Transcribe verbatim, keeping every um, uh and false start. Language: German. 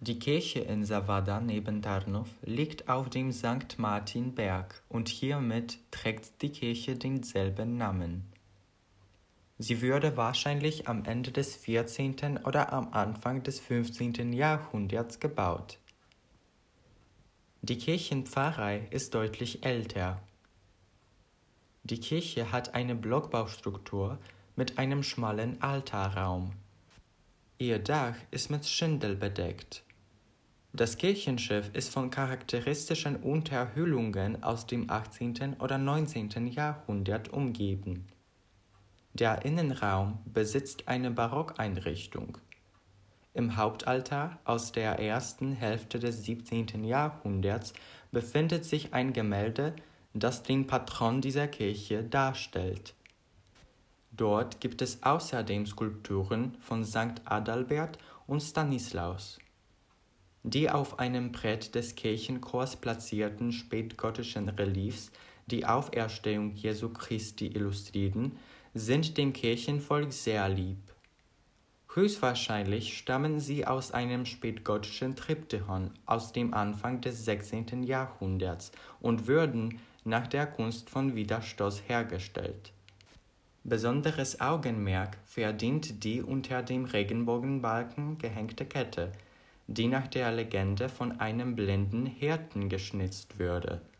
Die Kirche in Savada neben Tarnów liegt auf dem Sankt Martin-Berg und hiermit trägt die Kirche denselben Namen. Sie wurde wahrscheinlich am Ende des vierzehnten oder am Anfang des fünfzehnten Jahrhunderts gebaut. Die Kirchenpfarrei ist deutlich älter. Die Kirche hat eine Blockbaustruktur mit einem schmalen Altarraum. Ihr Dach ist mit Schindel bedeckt. Das Kirchenschiff ist von charakteristischen Unterhöhlungen aus dem achtzehnten oder neunzehnten Jahrhundert umgeben. Der Innenraum besitzt eine Barockeinrichtung. Im Hauptaltar aus der ersten Hälfte des siebzehnten Jahrhunderts befindet sich ein Gemälde, das den Patron dieser Kirche darstellt. Dort gibt es außerdem Skulpturen von Sankt Adalbert und Stanislaus. Die auf einem Brett des Kirchenchors platzierten spätgotischen Reliefs die Auferstehung Jesu Christi illustrieren, sind dem Kirchenvolk sehr lieb. Höchstwahrscheinlich stammen sie aus einem spätgotischen Triptychon aus dem Anfang des sechzehnten Jahrhunderts und würden nach der Kunst von Widerstoß hergestellt. Besonderes Augenmerk verdient die unter dem Regenbogenbalken gehängte Kette, die nach der Legende von einem blinden Hirten geschnitzt würde.